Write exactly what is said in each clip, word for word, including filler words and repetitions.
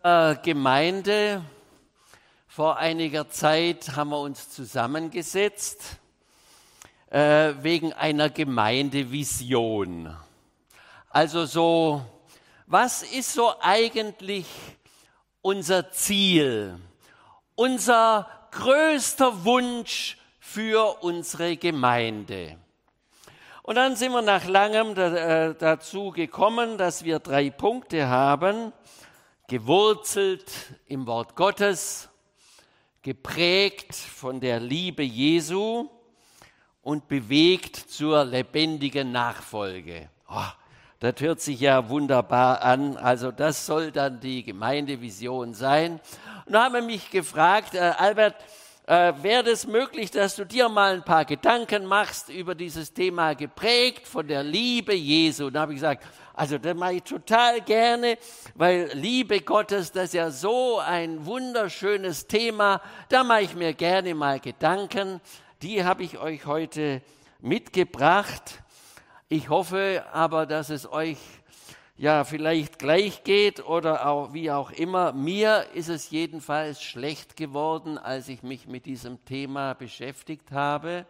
Äh, Gemeinde, vor einiger Zeit haben wir uns zusammengesetzt äh, wegen einer Gemeindevision. Also so, was ist so eigentlich unser Ziel, unser größter Wunsch für unsere Gemeinde? Und dann sind wir nach langem da, äh, dazu gekommen, dass wir drei Punkte haben: gewurzelt im Wort Gottes, geprägt von der Liebe Jesu und bewegt zur lebendigen Nachfolge. Oh, das hört sich ja wunderbar an. Also das soll dann die Gemeindevision sein. Und da haben wir mich gefragt, äh, Albert, äh, wäre es möglich, dass du dir mal ein paar Gedanken machst über dieses Thema geprägt von der Liebe Jesu? Und da habe ich gesagt, also das mache ich total gerne, weil Liebe Gottes, das ist ja so ein wunderschönes Thema. Da mache ich mir gerne mal Gedanken. Die habe ich euch heute mitgebracht. Ich hoffe aber, dass es euch ja vielleicht gleich geht oder auch wie auch immer. Mir ist es jedenfalls schlecht geworden, als ich mich mit diesem Thema beschäftigt habe.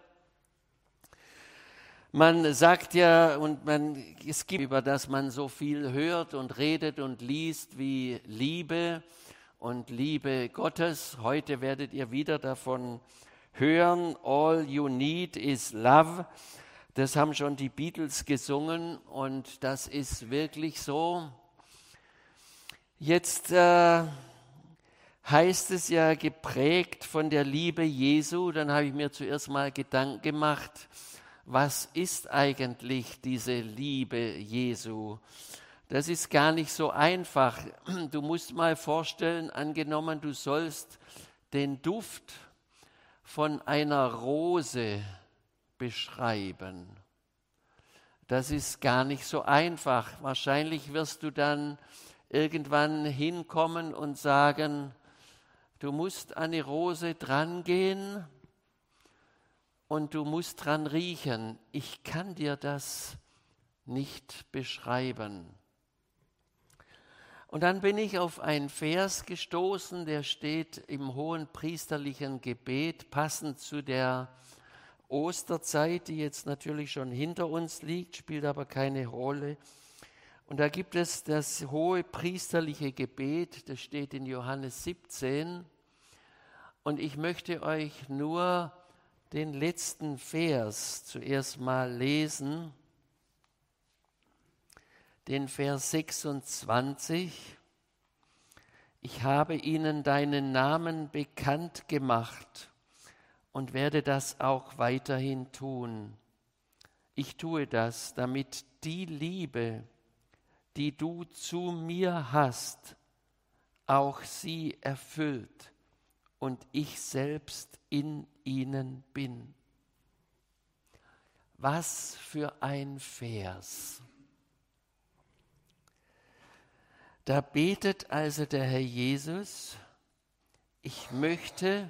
Man sagt ja, und man, es gibt, über das man so viel hört und redet und liest, wie Liebe und Liebe Gottes. Heute werdet ihr wieder davon hören. All you need is love. Das haben schon die Beatles gesungen und das ist wirklich so. Jetzt äh, heißt es ja geprägt von der Liebe Jesu. Dann habe ich mir zuerst mal Gedanken gemacht, was ist eigentlich diese Liebe Jesu? Das ist gar nicht so einfach. Du musst mal vorstellen, angenommen, du sollst den Duft von einer Rose beschreiben. Das ist gar nicht so einfach. Wahrscheinlich wirst du dann irgendwann hinkommen und sagen, du musst an die Rose drangehen und du musst dran riechen. Ich kann dir das nicht beschreiben. Und dann bin ich auf einen Vers gestoßen, der steht im hohenpriesterlichen Gebet, passend zu der Osterzeit, die jetzt natürlich schon hinter uns liegt, spielt aber keine Rolle. Und da gibt es das hohepriesterliche Gebet, das steht in Johannes siebzehn. Und ich möchte euch nur den letzten Vers zuerst mal lesen, den Vers sechsundzwanzig. Ich habe ihnen deinen Namen bekannt gemacht und werde das auch weiterhin tun. Ich tue das, damit die Liebe, die du zu mir hast, auch sie erfüllt und ich selbst in ihnen bin. Was für ein Vers. Da betet also der Herr Jesus, ich möchte,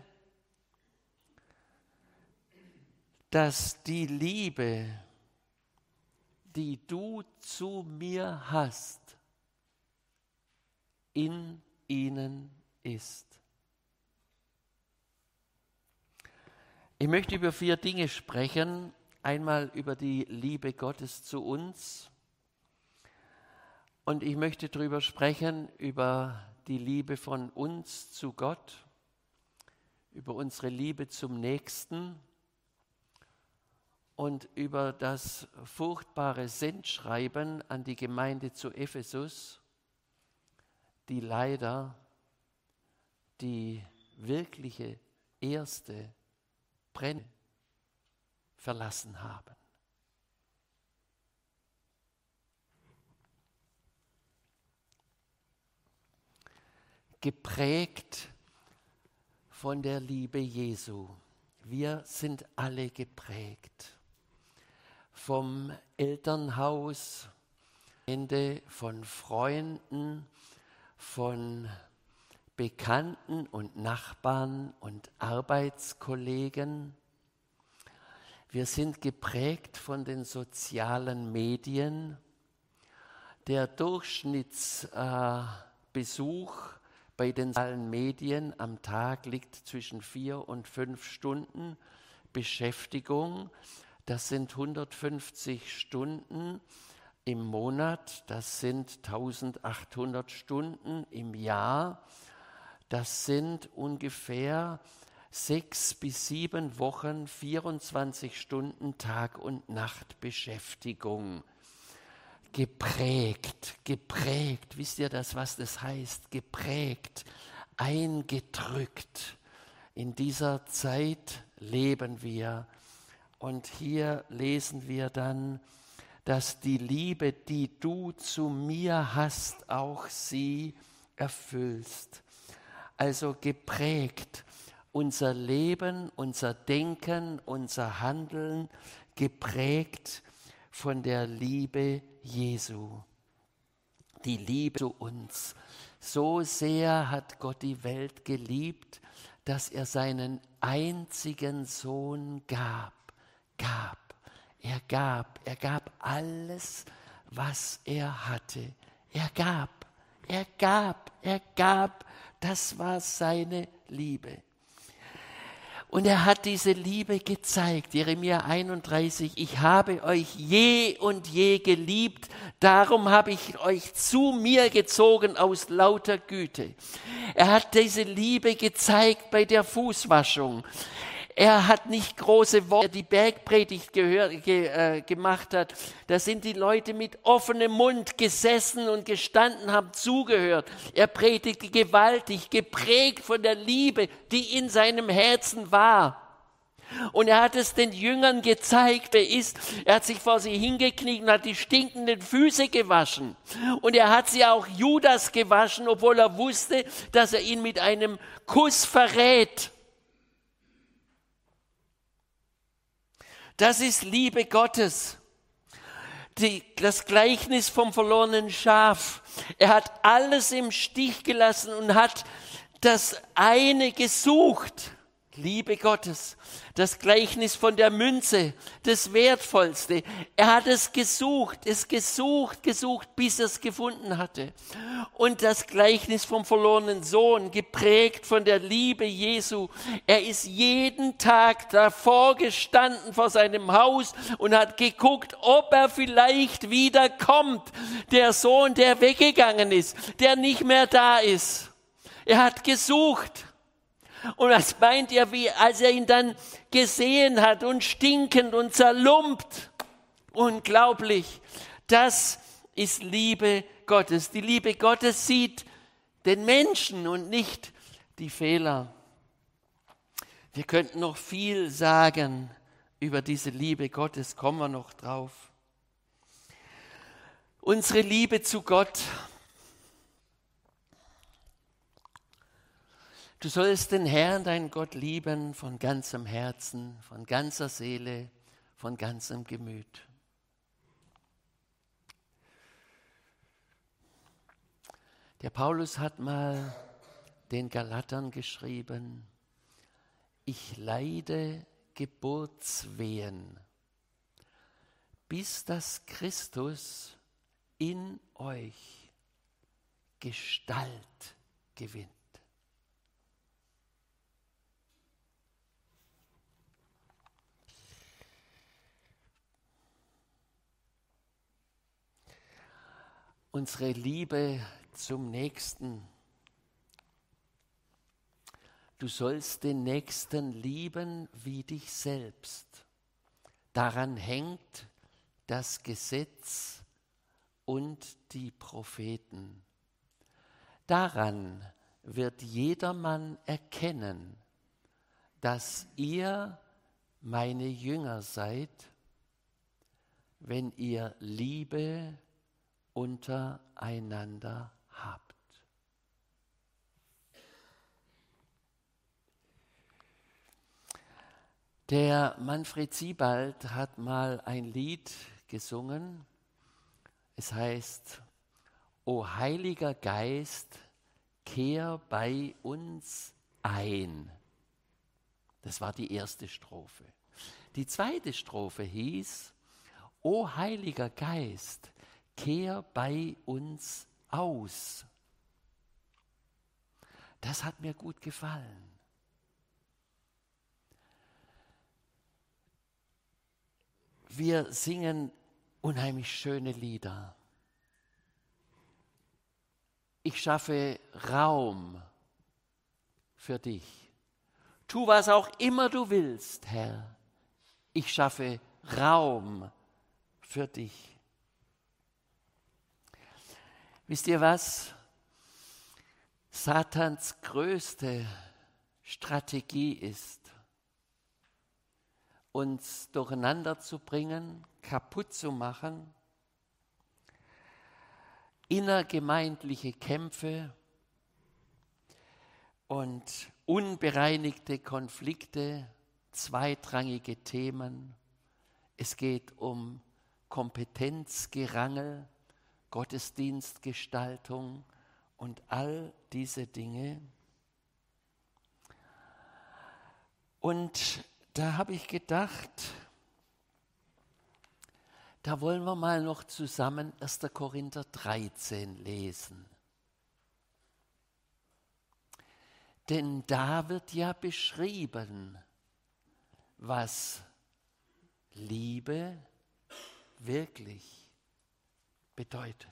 dass die Liebe, die du zu mir hast, in ihnen ist. Ich möchte über vier Dinge sprechen. Einmal über die Liebe Gottes zu uns. Und ich möchte darüber sprechen, über die Liebe von uns zu Gott, über unsere Liebe zum Nächsten und über das furchtbare Sendschreiben an die Gemeinde zu Ephesus, die leider die wirkliche erste Brennung verlassen haben. Geprägt von der Liebe Jesu. Wir sind alle geprägt. Vom Elternhaus, von Freunden, von Bekannten und Nachbarn und Arbeitskollegen. Wir sind geprägt von den sozialen Medien. Der Durchschnittsbesuch äh, bei den sozialen Medien am Tag liegt zwischen vier und fünf Stunden Beschäftigung. Das sind hundertfünfzig Stunden im Monat, das sind eintausendachthundert Stunden im Jahr. Das sind ungefähr sechs bis sieben Wochen, vierundzwanzig Stunden Tag und Nacht Beschäftigung. Geprägt, geprägt, wisst ihr das, was das heißt? Geprägt, eingedrückt. In dieser Zeit leben wir. Und hier lesen wir dann, dass die Liebe, die du zu mir hast, auch sie erfüllst. Also geprägt, unser Leben, unser Denken, unser Handeln, geprägt von der Liebe Jesu. Die Liebe zu uns. So sehr hat Gott die Welt geliebt, dass er seinen einzigen Sohn gab. Gab. Er gab. Er gab alles, was er hatte. Er gab. Er gab. Er gab. Das war seine Liebe. Und er hat diese Liebe gezeigt. Jeremia einunddreißig, ich habe euch je und je geliebt, darum habe ich euch zu mir gezogen aus lauter Güte. Er hat diese Liebe gezeigt bei der Fußwaschung. Er hat nicht große Worte, die Bergpredigt gehört, ge, äh, gemacht hat. Da sind die Leute mit offenem Mund gesessen und gestanden, haben zugehört. Er predigte gewaltig, geprägt von der Liebe, die in seinem Herzen war. Und er hat es den Jüngern gezeigt, wer ist. Er hat sich vor sie hingekniet und hat die stinkenden Füße gewaschen. Und er hat sie auch Judas gewaschen, obwohl er wusste, dass er ihn mit einem Kuss verrät. Das ist Liebe Gottes. Die, das Gleichnis vom verlorenen Schaf. Er hat alles im Stich gelassen und hat das eine gesucht. Liebe Gottes. Das Gleichnis von der Münze, das Wertvollste. Er hat es gesucht, es gesucht, gesucht, bis er es gefunden hatte. Und das Gleichnis vom verlorenen Sohn, geprägt von der Liebe Jesu. Er ist jeden Tag davor gestanden vor seinem Haus und hat geguckt, ob er vielleicht wieder kommt. Der Sohn, der weggegangen ist, der nicht mehr da ist. Er hat gesucht. Und was meint ihr, wie, als er ihn dann gesehen hat und stinkend und zerlumpt? Unglaublich. Das ist Liebe Gottes. Die Liebe Gottes sieht den Menschen und nicht die Fehler. Wir könnten noch viel sagen über diese Liebe Gottes, kommen wir noch drauf. Unsere Liebe zu Gott. Du sollst den Herrn, deinen Gott, lieben von ganzem Herzen, von ganzer Seele, von ganzem Gemüt. Der Paulus hat mal den Galatern geschrieben, ich leide Geburtswehen, bis das Christus in euch Gestalt gewinnt. Unsere Liebe zum Nächsten. Du sollst den Nächsten lieben wie dich selbst. Daran hängt das Gesetz und die Propheten. Daran wird jedermann erkennen, dass ihr meine Jünger seid, wenn ihr Liebe untereinander habt. Der Manfred Siebald hat mal ein Lied gesungen. Es heißt, O Heiliger Geist, kehr bei uns ein. Das war die erste Strophe. Die zweite Strophe hieß, O Heiliger Geist, kehr bei uns aus. Das hat mir gut gefallen. Wir singen unheimlich schöne Lieder. Ich schaffe Raum für dich. Tu, was auch immer du willst, Herr. Ich schaffe Raum für dich. Wisst ihr was? Satans größte Strategie ist, uns durcheinander zu bringen, kaputt zu machen, innergemeindliche Kämpfe und unbereinigte Konflikte, zweitrangige Themen. Es geht um Kompetenzgerangel, Gottesdienstgestaltung und all diese Dinge. Und da habe ich gedacht, da wollen wir mal noch zusammen erster Korinther dreizehn lesen. Denn da wird ja beschrieben, was Liebe wirklich bedeutet.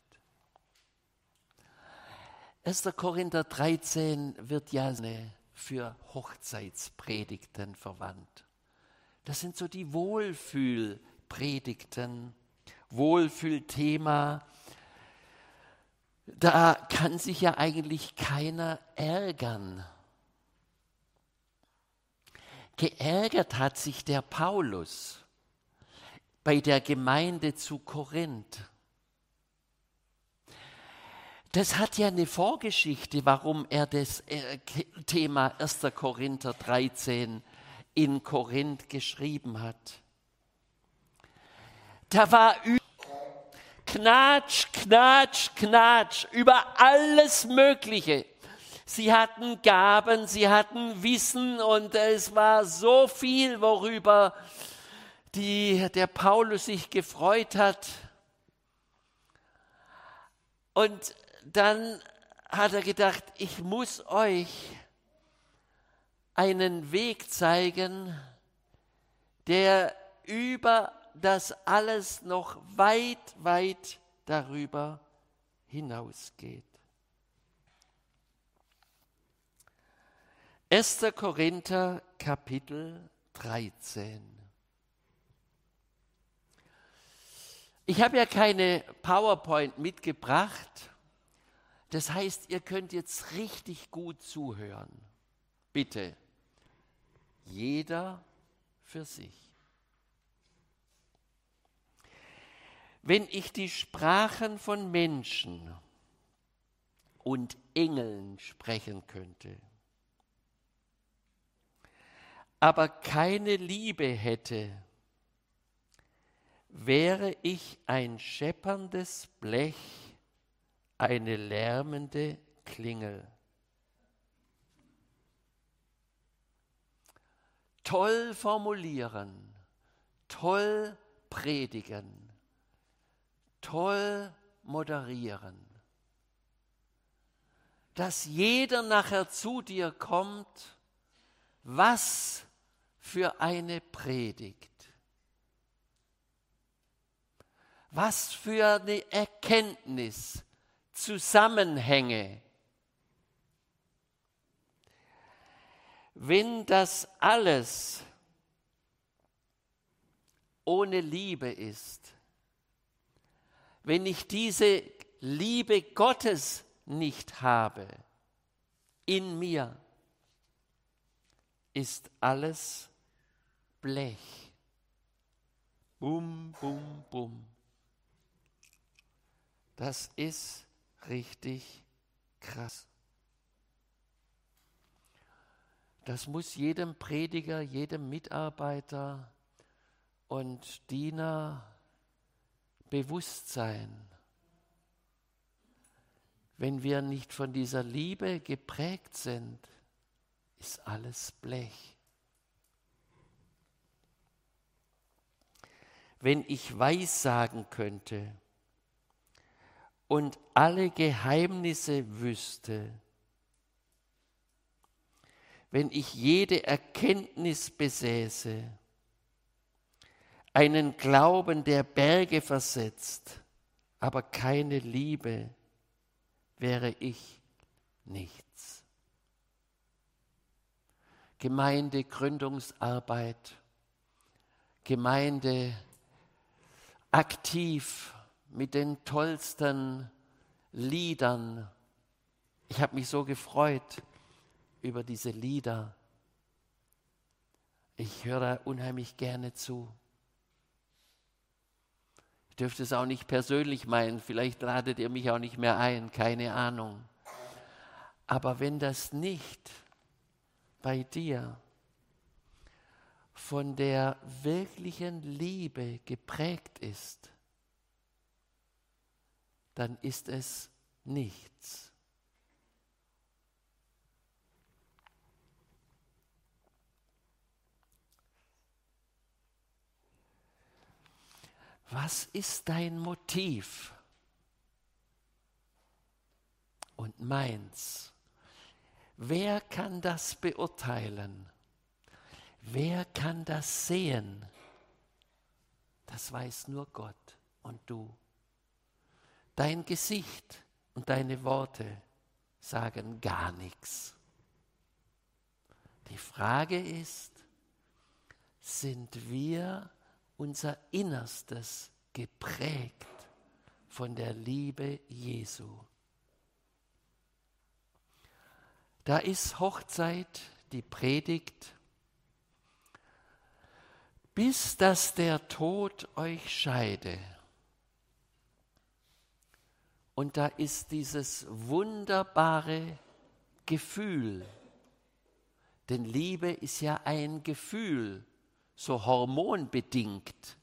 erster Korinther dreizehn wird ja für Hochzeitspredigten verwandt. Das sind so die Wohlfühlpredigten, Wohlfühlthema. Da kann sich ja eigentlich keiner ärgern. Geärgert hat sich der Paulus bei der Gemeinde zu Korinth. Das hat ja eine Vorgeschichte, warum er das Thema erster Korinther dreizehn in Korinth geschrieben hat. Da war Knatsch, Knatsch, Knatsch über alles Mögliche. Sie hatten Gaben, sie hatten Wissen und es war so viel, worüber die, der Paulus sich gefreut hat. Und dann hat er gedacht, ich muss euch einen Weg zeigen, der über das alles noch weit, weit darüber hinausgeht. erster Korinther Kapitel dreizehn. Ich habe ja keine PowerPoint mitgebracht. Das heißt, ihr könnt jetzt richtig gut zuhören. Bitte, jeder für sich. Wenn ich die Sprachen von Menschen und Engeln sprechen könnte, aber keine Liebe hätte, wäre ich ein schepperndes Blech, eine lärmende Klingel. Toll formulieren, toll predigen, toll moderieren. Dass jeder nachher zu dir kommt, was für eine Predigt. Was für eine Erkenntnis, Zusammenhänge. Wenn das alles ohne Liebe ist, wenn ich diese Liebe Gottes nicht habe in mir, ist alles Blech. Bum, bum, bum. Das ist richtig krass. Das muss jedem Prediger, jedem Mitarbeiter und Diener bewusst sein. Wenn wir nicht von dieser Liebe geprägt sind, ist alles Blech. Wenn ich weissagen könnte und alle Geheimnisse wüsste wenn ich jede Erkenntnis besäße, einen Glauben, der Berge versetzt, aber keine Liebe, wäre ich nichts. Gemeindegründungsarbeit, Gemeinde aktiv mit den tollsten Liedern. Ich habe mich so gefreut über diese Lieder. Ich höre da unheimlich gerne zu. Ich dürfte es auch nicht persönlich meinen, vielleicht ladet ihr mich auch nicht mehr ein, keine Ahnung. Aber wenn das nicht bei dir von der wirklichen Liebe geprägt ist, dann ist es nichts. Was ist dein Motiv und meins? Wer kann das beurteilen? Wer kann das sehen? Das weiß nur Gott und du. Dein Gesicht und deine Worte sagen gar nichts. Die Frage ist, sind wir unser Innerstes geprägt von der Liebe Jesu? Da ist Hochzeit, die Predigt, bis dass der Tod euch scheide. Und da ist dieses wunderbare Gefühl, denn Liebe ist ja ein Gefühl, so hormonbedingt.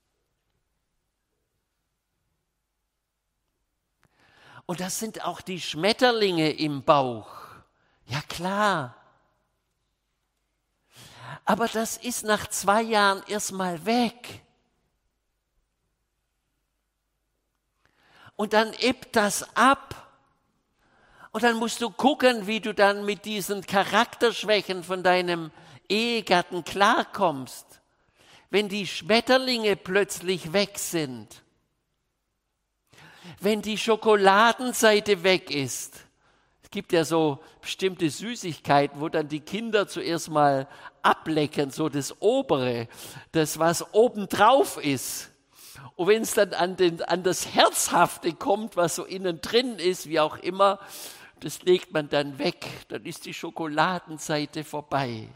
Und das sind auch die Schmetterlinge im Bauch. Ja klar. Aber das ist nach zwei Jahren erstmal weg. Und dann ebbt das ab. Und dann musst du gucken, wie du dann mit diesen Charakterschwächen von deinem Ehegatten klarkommst, wenn die Schmetterlinge plötzlich weg sind, wenn die Schokoladenseite weg ist. Es gibt ja so bestimmte Süßigkeiten, wo dann die Kinder zuerst mal ablecken, so das Obere, das was obendrauf ist. Und wenn es dann an, den, an das Herzhafte kommt, was so innen drin ist, wie auch immer, das legt man dann weg, dann ist die Schokoladenseite vorbei.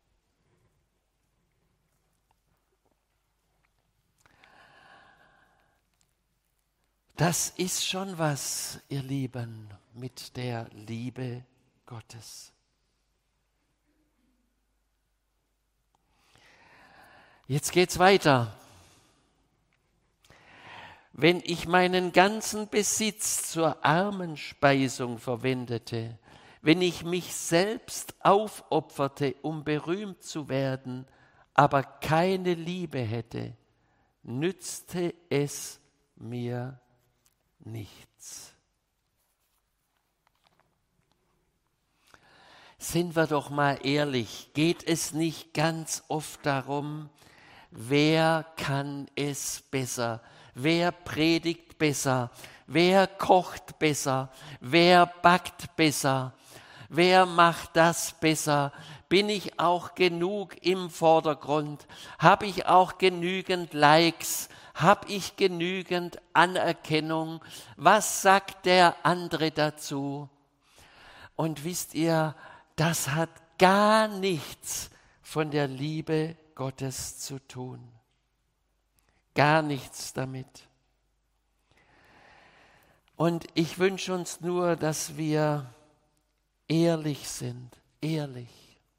Das ist schon was, ihr Lieben, mit der Liebe Gottes. Jetzt geht's weiter. Wenn ich meinen ganzen Besitz zur Armenspeisung verwendete, wenn ich mich selbst aufopferte, um berühmt zu werden, aber keine Liebe hätte, nützte es mir nichts. Sind wir doch mal ehrlich, geht es nicht ganz oft darum, wer kann es besser? Wer predigt besser? Wer kocht besser? Wer backt besser? Wer macht das besser? Bin ich auch genug im Vordergrund? Habe ich auch genügend Likes? Habe ich genügend Anerkennung? Was sagt der andere dazu? Und wisst ihr, das hat gar nichts von der Liebe Gottes zu tun. Gar nichts damit. Und ich wünsche uns nur, dass wir ehrlich sind, ehrlich.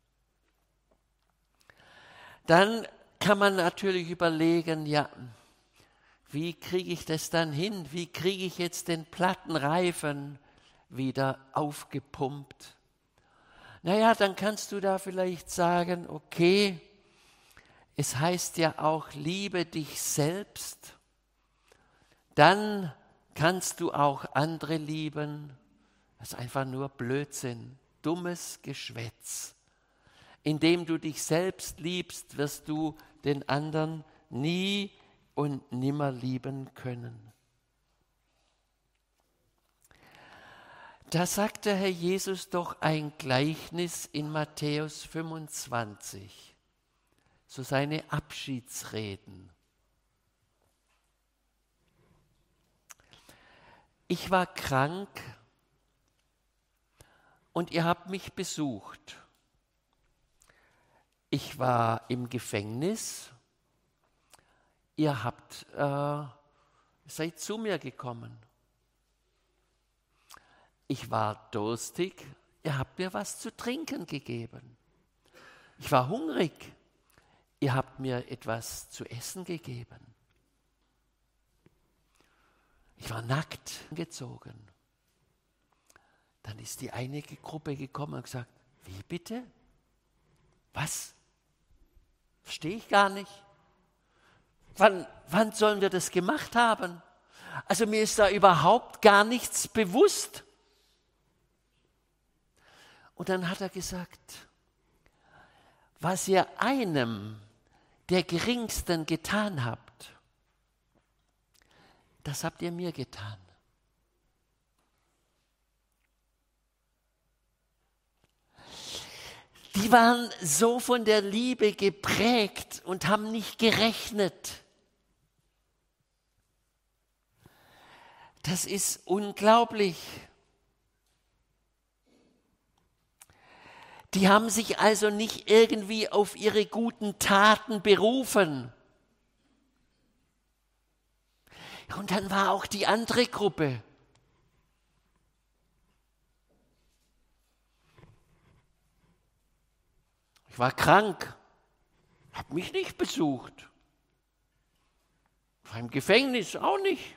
Dann kann man natürlich überlegen, ja, wie kriege ich das dann hin? Wie kriege ich jetzt den Plattenreifen wieder aufgepumpt? Naja, dann kannst du da vielleicht sagen, okay, es heißt ja auch, liebe dich selbst. Dann kannst du auch andere lieben. Das ist einfach nur Blödsinn, dummes Geschwätz. indem du dich selbst liebst, wirst du den anderen nie und nimmer lieben können. Da sagt der Herr Jesus doch ein Gleichnis in Matthäus fünfundzwanzig, so seine Abschiedsreden. Ich war krank und ihr habt mich besucht. Ich war im Gefängnis, ihr habt, äh, seid zu mir gekommen. Ich war durstig, ihr habt mir was zu trinken gegeben. Ich war hungrig, ihr habt mir etwas zu essen gegeben. Ich war nackt angezogen. Dann ist die eine Gruppe gekommen und gesagt, wie bitte? Was? Verstehe ich gar nicht. Wann, wann sollen wir das gemacht haben? Also mir ist da überhaupt gar nichts bewusst. Und dann hat er gesagt, was ihr einem der Geringsten getan habt, das habt ihr mir getan. Die waren so von der Liebe geprägt und haben nicht gerechnet. Das ist unglaublich. Die haben sich also nicht irgendwie auf ihre guten Taten berufen. Und dann war auch die andere Gruppe. Ich war krank, habe mich nicht besucht. Ich war im Gefängnis auch nicht.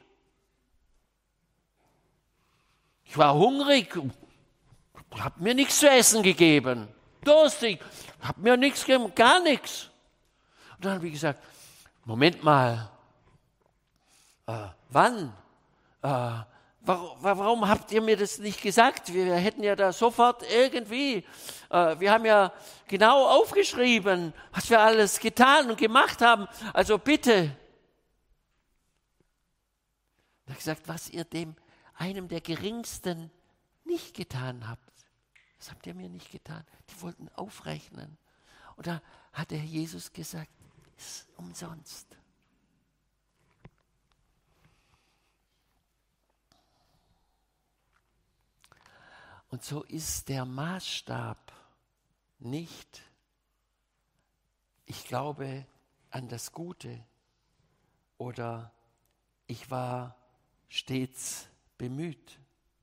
Ich war hungrig, habe mir nichts zu essen gegeben. Durstig, habe mir nichts gegeben, gar nichts. Und dann habe ich gesagt, Moment mal, äh, wann? Äh, warum, warum habt ihr mir das nicht gesagt? Wir hätten ja da sofort irgendwie, äh, wir haben ja genau aufgeschrieben, was wir alles getan und gemacht haben. Also bitte. Er hat gesagt, was ihr dem einem der Geringsten nicht getan habt. Das habt ihr mir nicht getan. Die wollten aufrechnen. Und da hat der Herr Jesus gesagt, ist umsonst. Und so ist der Maßstab nicht, ich glaube an das Gute oder ich war stets bemüht.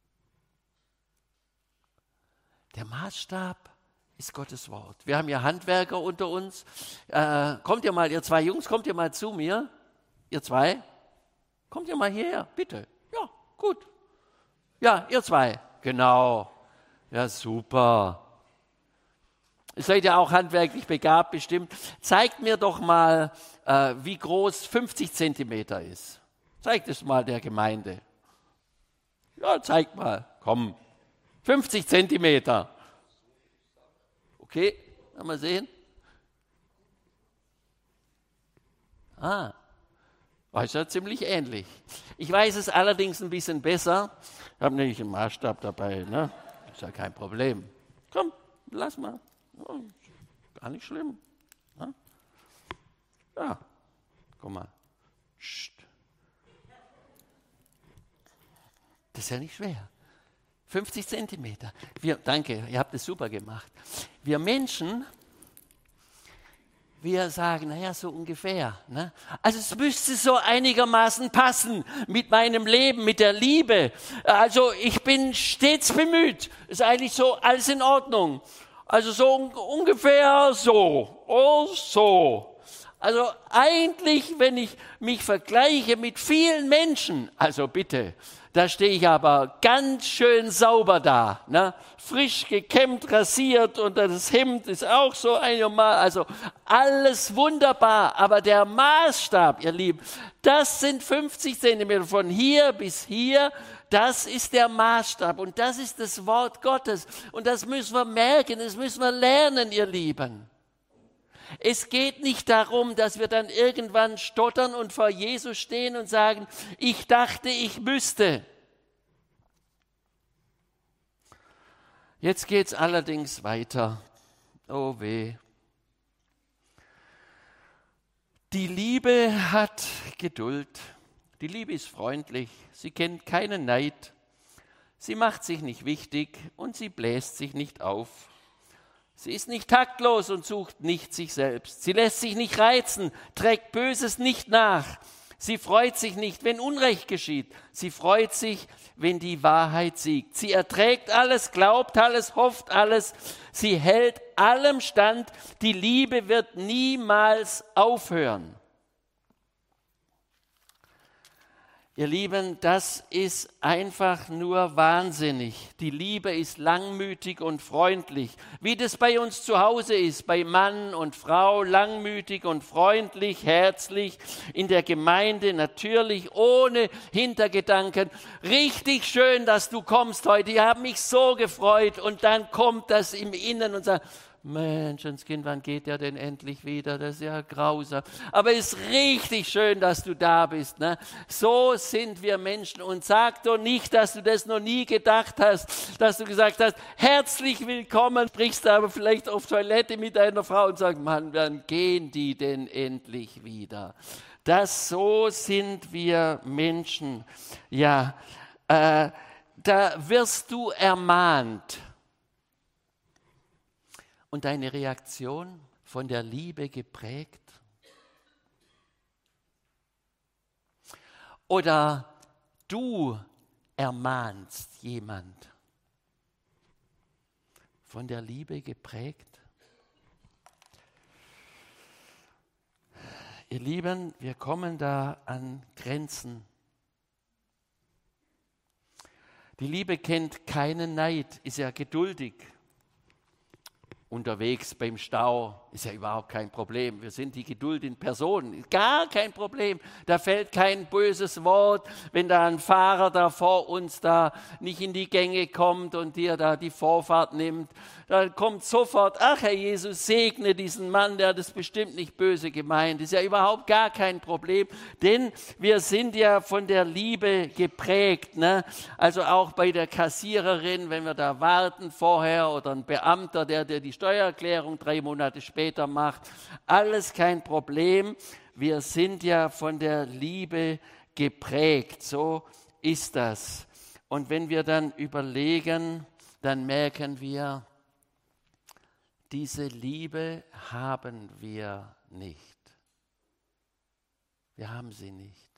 Der Maßstab ist Gottes Wort. Wir haben ja Handwerker unter uns. Äh, kommt ihr mal, ihr zwei Jungs, kommt ihr mal zu mir? Ihr zwei? Kommt ihr mal hierher, bitte. Ja, gut. Ja, ihr zwei. Genau. Ja, super. Ihr seid ja auch handwerklich begabt, bestimmt. Zeigt mir doch mal, äh, wie groß fünfzig Zentimeter ist. Zeigt es mal der Gemeinde. Ja, zeigt mal. Komm. fünfzig Zentimeter. Okay, mal sehen. Ah, war ja ziemlich ähnlich. Ich weiß es allerdings ein bisschen besser. Ich habe nämlich einen Maßstab dabei, ne? Ist ja kein Problem. Komm, lass mal. Ja, gar nicht schlimm. Ne? Ja, guck mal. Psst. Das ist ja nicht schwer. fünfzig Zentimeter. Wir, danke, ihr habt es super gemacht. Wir Menschen, wir sagen, naja, so ungefähr. Ne? Also es müsste so einigermaßen passen mit meinem Leben, mit der Liebe. Also ich bin stets bemüht. Ist eigentlich so alles in Ordnung. Also so un- ungefähr so. Oh, so. Also eigentlich, wenn ich mich vergleiche mit vielen Menschen, also bitte, da stehe ich aber ganz schön sauber da, ne? Frisch gekämmt, rasiert und das Hemd ist auch so einmal, also alles wunderbar, aber der Maßstab, ihr Lieben, das sind fünfzig Zentimeter von hier bis hier, das ist der Maßstab und das ist das Wort Gottes. Und das müssen wir merken, das müssen wir lernen, ihr Lieben. Es geht nicht darum, dass wir dann irgendwann stottern und vor Jesus stehen und sagen, ich dachte, ich müsste. Jetzt geht es allerdings weiter. Oh weh. Die Liebe hat Geduld. Die Liebe ist freundlich. Sie kennt keinen Neid. Sie macht sich nicht wichtig und sie bläst sich nicht auf. Sie ist nicht taktlos und sucht nicht sich selbst. Sie lässt sich nicht reizen, trägt Böses nicht nach. Sie freut sich nicht, wenn Unrecht geschieht. Sie freut sich, wenn die Wahrheit siegt. Sie erträgt alles, glaubt alles, hofft alles. Sie hält allem stand. Die Liebe wird niemals aufhören. Ihr Lieben, das ist einfach nur wahnsinnig. Die Liebe ist langmütig und freundlich, wie das bei uns zu Hause ist, bei Mann und Frau, langmütig und freundlich, herzlich, in der Gemeinde natürlich, ohne Hintergedanken. Richtig schön, dass du kommst heute, ich habe mich so gefreut. Und dann kommt das im Inneren und sagt, Menschenskind, wann geht der denn endlich wieder? Das ist ja grausam. Aber es ist richtig schön, dass du da bist. Ne? So sind wir Menschen. Und sag doch nicht, dass du das noch nie gedacht hast, dass du gesagt hast, herzlich willkommen, sprichst du aber vielleicht auf Toilette mit deiner Frau und sagst, Mann, wann gehen die denn endlich wieder? Das, so sind wir Menschen. Ja, äh, da wirst du ermahnt. Und deine Reaktion von der Liebe geprägt? Oder du ermahnst jemand von der Liebe geprägt? Ihr Lieben, wir kommen da an Grenzen. Die Liebe kennt keinen Neid, ist ja geduldig. Unterwegs beim Stau ist ja überhaupt kein Problem. Wir sind die Geduld in Person, gar kein Problem. Da fällt kein böses Wort, wenn da ein Fahrer da vor uns da nicht in die Gänge kommt und dir da die Vorfahrt nimmt. Da kommt sofort, ach Herr Jesus, segne diesen Mann, der hat das bestimmt nicht böse gemeint. Ist ja überhaupt gar kein Problem, denn wir sind ja von der Liebe geprägt. Ne? Also auch bei der Kassiererin, wenn wir da warten vorher oder ein Beamter, der dir die Steuererklärung drei Monate später macht. Alles kein Problem. Wir sind ja von der Liebe geprägt. So ist das. Und wenn wir dann überlegen, dann merken wir, diese Liebe haben wir nicht. Wir haben sie nicht.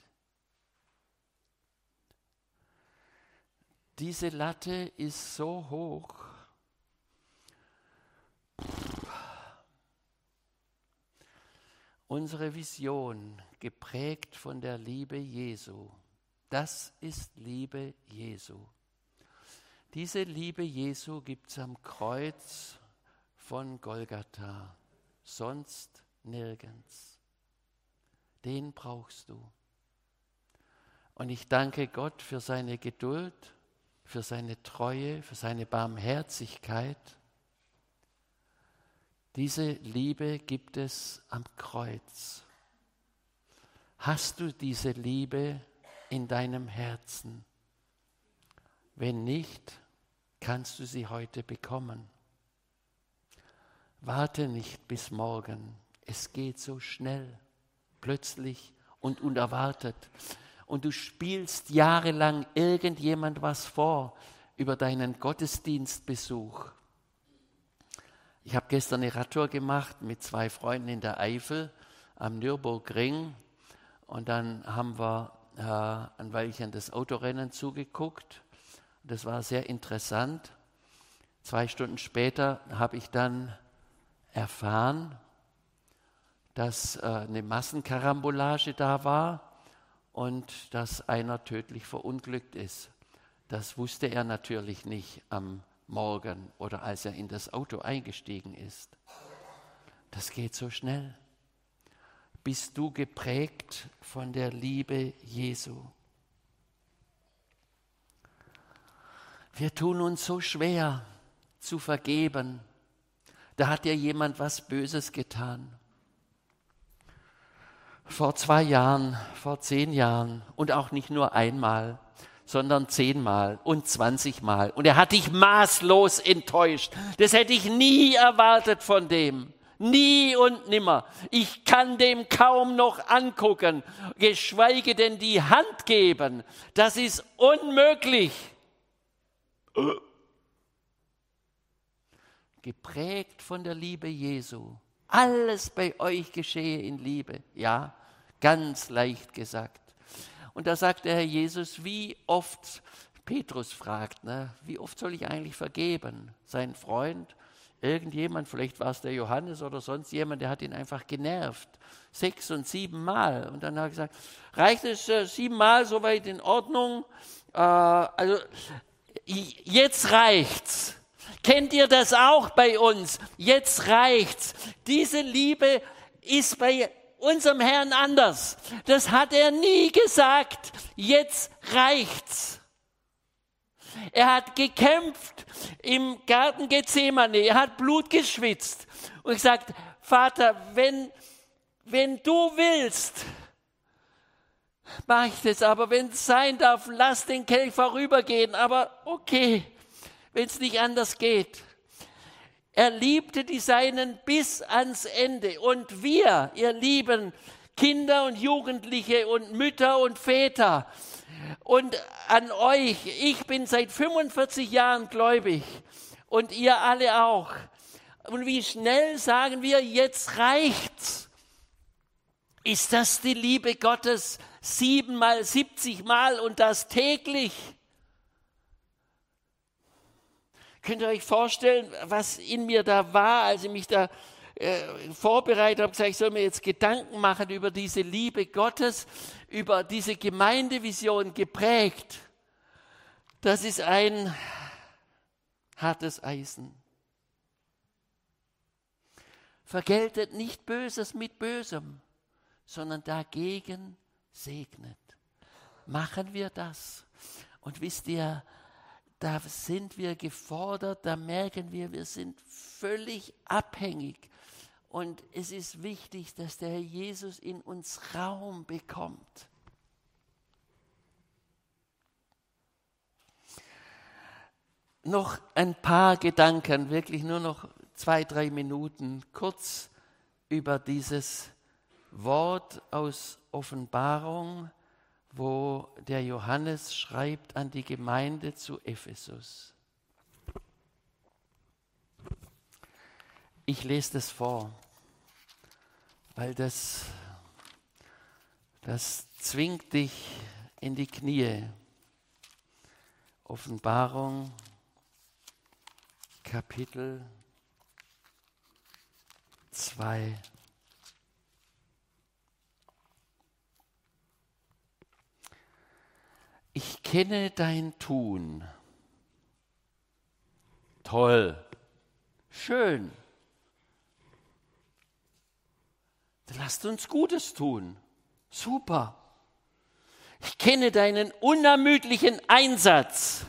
Diese Latte ist so hoch. Unsere Vision, geprägt von der Liebe Jesu, das ist Liebe Jesu. Diese Liebe Jesu gibt es am Kreuz von Golgatha, sonst nirgends. Den brauchst du. Und ich danke Gott für seine Geduld, für seine Treue, für seine Barmherzigkeit. Diese Liebe gibt es am Kreuz. Hast du diese Liebe in deinem Herzen? Wenn nicht, kannst du sie heute bekommen. Warte nicht bis morgen. Es geht so schnell, plötzlich und unerwartet. Und du spielst jahrelang irgendjemand was vor über deinen Gottesdienstbesuch. Ich habe gestern eine Radtour gemacht mit zwei Freunden in der Eifel am Nürburgring und dann haben wir äh, ein Weilchen das Autorennen zugeguckt. Das war sehr interessant. Zwei Stunden später habe ich dann erfahren, dass äh, eine Massenkarambolage da war und dass einer tödlich verunglückt ist. Das wusste er natürlich nicht am Morgen oder als er in das Auto eingestiegen ist. Das geht so schnell. Bist du geprägt von der Liebe Jesu? Wir tun uns so schwer zu vergeben. Da hat ja jemand was Böses getan. Vor zwei Jahren, vor zehn Jahren und auch nicht nur einmal, sondern zehnmal und zwanzigmal. Und er hat dich maßlos enttäuscht. Das hätte ich nie erwartet von dem. Nie und nimmer. Ich kann dem kaum noch angucken, geschweige denn die Hand geben. Das ist unmöglich. Geprägt von der Liebe Jesu. Alles bei euch geschehe in Liebe. Ja, ganz leicht gesagt. Und da sagt der Herr Jesus, wie oft, Petrus fragt, ne, wie oft soll ich eigentlich vergeben? Sein Freund, irgendjemand, vielleicht war es der Johannes oder sonst jemand, der hat ihn einfach genervt. Sechs und sieben Mal. Und dann hat er gesagt, reicht es äh, sieben Mal soweit in Ordnung? Äh, also jetzt reicht's. Kennt ihr das auch bei uns? Jetzt reicht's. Diese Liebe ist bei unserem Herrn anders. Das hat er nie gesagt. Jetzt reicht's. Er hat gekämpft im Garten Gethsemane. Er hat Blut geschwitzt und gesagt, Vater, wenn, wenn du willst, mach ich das. Aber wenn es sein darf, lass den Kelch vorübergehen. Aber okay, wenn es nicht anders geht. Er liebte die Seinen bis ans Ende. Und wir, ihr lieben Kinder und Jugendliche und Mütter und Väter und an euch, ich bin seit fünfundvierzig Jahren gläubig und ihr alle auch. Und wie schnell sagen wir, jetzt reicht's. Ist das die Liebe Gottes siebenmal, siebzigmal und das täglich? Könnt ihr euch vorstellen, was in mir da war, als ich mich da äh, vorbereitet habe, gesagt, ich soll mir jetzt Gedanken machen über diese Liebe Gottes, über diese Gemeindevision geprägt. Das ist ein hartes Eisen. Vergeltet nicht Böses mit Bösem, sondern dagegen segnet. Machen wir das. Und wisst ihr, da sind wir gefordert, da merken wir, wir sind völlig abhängig. Und es ist wichtig, dass der Herr Jesus in uns Raum bekommt. Noch ein paar Gedanken, wirklich nur noch zwei, drei Minuten, kurz über dieses Wort aus Offenbarung, wo der Johannes schreibt an die Gemeinde zu Ephesus. Ich lese das vor, weil das, das zwingt dich in die Knie. Offenbarung, Kapitel zwei. Ich kenne dein Tun. Toll, schön. Lasst uns Gutes tun. Super. Ich kenne deinen unermüdlichen Einsatz.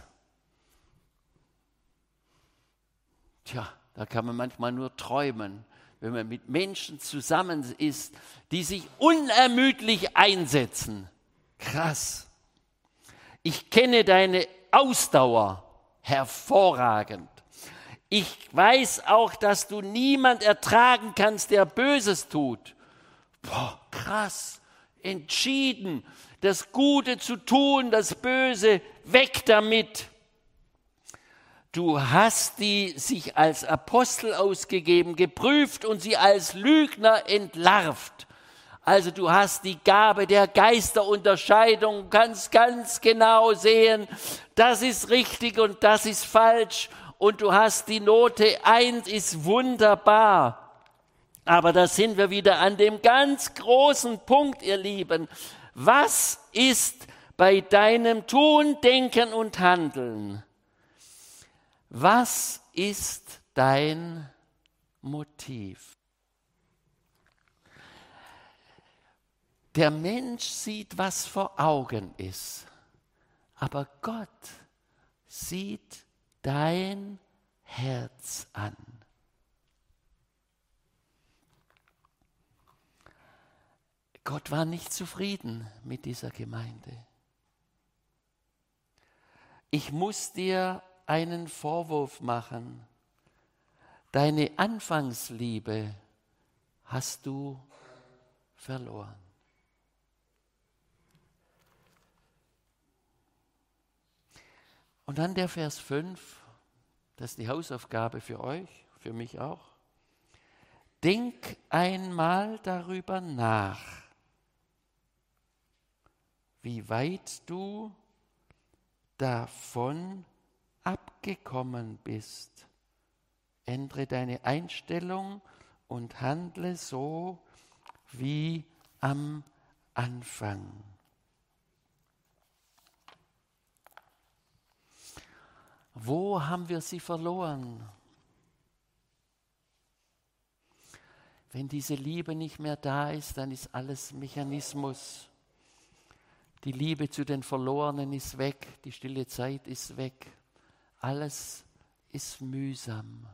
Tja, da kann man manchmal nur träumen, wenn man mit Menschen zusammen ist, die sich unermüdlich einsetzen. Krass. Ich kenne deine Ausdauer, hervorragend. Ich weiß auch, dass du niemand ertragen kannst, der Böses tut. Boah, krass, entschieden, das Gute zu tun, das Böse, weg damit. Du hast die sich als Apostel ausgegeben, geprüft und sie als Lügner entlarvt. Also du hast die Gabe der Geisterunterscheidung, kannst ganz genau sehen, das ist richtig und das ist falsch. Und du hast die Note eins, ist wunderbar. Aber da sind wir wieder an dem ganz großen Punkt, ihr Lieben. Was ist bei deinem Tun, Denken und Handeln? Was ist dein Motiv? Der Mensch sieht, was vor Augen ist, aber Gott sieht dein Herz an. Gott war nicht zufrieden mit dieser Gemeinde. Ich muss dir einen Vorwurf machen. Deine Anfangsliebe hast du verloren. Und dann der Vers fünf, das ist die Hausaufgabe für euch, für mich auch. Denk einmal darüber nach, wie weit du davon abgekommen bist. Ändere deine Einstellung und handle so wie am Anfang. Wo haben wir sie verloren? Wenn diese Liebe nicht mehr da ist, dann ist alles Mechanismus. Die Liebe zu den Verlorenen ist weg, die stille Zeit ist weg. Alles ist mühsam.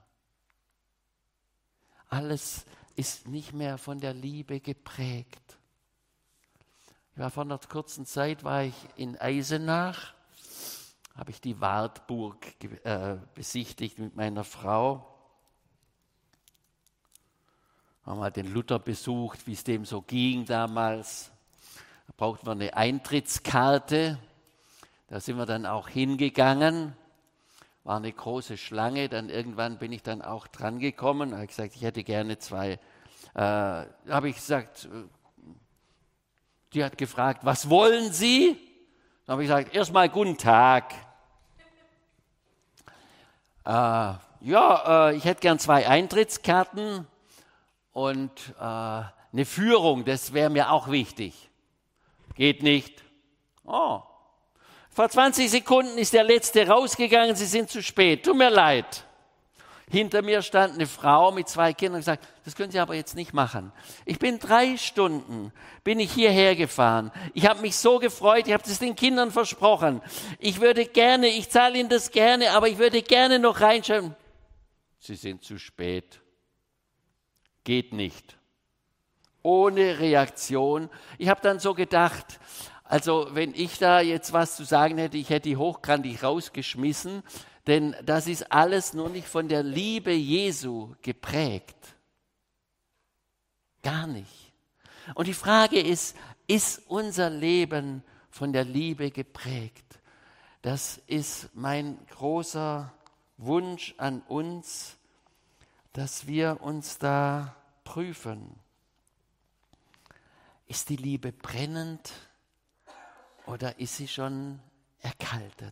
Alles ist nicht mehr von der Liebe geprägt. Ich war vor einer kurzen Zeit, war ich in Eisenach, habe ich die Wartburg äh, besichtigt mit meiner Frau. Haben mal den Luther besucht, wie es dem so ging damals. Da brauchten wir eine Eintrittskarte. Da sind wir dann auch hingegangen. War eine große Schlange. Dann irgendwann bin ich dann auch dran gekommen. Da habe ich gesagt, ich hätte gerne zwei. Äh, da habe ich gesagt, die hat gefragt, was wollen Sie? Dann habe ich gesagt, erstmal guten Tag. Äh, ja, äh, ich hätte gern zwei Eintrittskarten und äh, eine Führung, das wäre mir auch wichtig. Geht nicht. Oh, vor zwanzig Sekunden ist der Letzte rausgegangen, Sie sind zu spät, tut mir leid. Hinter mir stand eine Frau mit zwei Kindern und gesagt, das können Sie aber jetzt nicht machen. Ich bin drei Stunden, bin ich hierher gefahren. Ich habe mich so gefreut, ich habe das den Kindern versprochen. Ich würde gerne, ich zahle Ihnen das gerne, aber ich würde gerne noch reinschauen. Sie sind zu spät. Geht nicht. Ohne Reaktion. Ich habe dann so gedacht, also wenn ich da jetzt was zu sagen hätte, ich hätte die hochkantig rausgeschmissen, denn das ist alles nur nicht von der Liebe Jesu geprägt. Gar nicht. Und die Frage ist, ist unser Leben von der Liebe geprägt? Das ist mein großer Wunsch an uns, dass wir uns da prüfen. Ist die Liebe brennend oder ist sie schon erkaltet?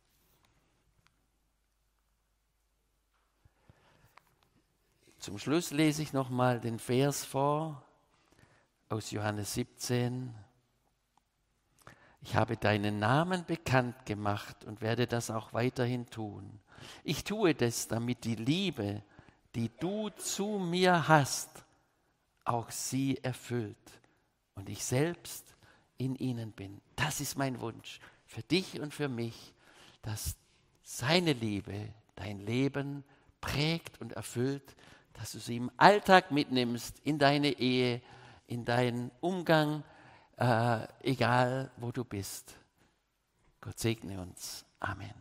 Zum Schluss lese ich nochmal den Vers vor aus Johannes siebzehn. Ich habe deinen Namen bekannt gemacht und werde das auch weiterhin tun. Ich tue das, damit die Liebe, die du zu mir hast, auch sie erfüllt und ich selbst in ihnen bin. Das ist mein Wunsch für dich und für mich, dass seine Liebe dein Leben prägt und erfüllt, dass du sie im Alltag mitnimmst, in deine Ehe, in deinen Umgang, äh, egal wo du bist. Gott segne uns. Amen.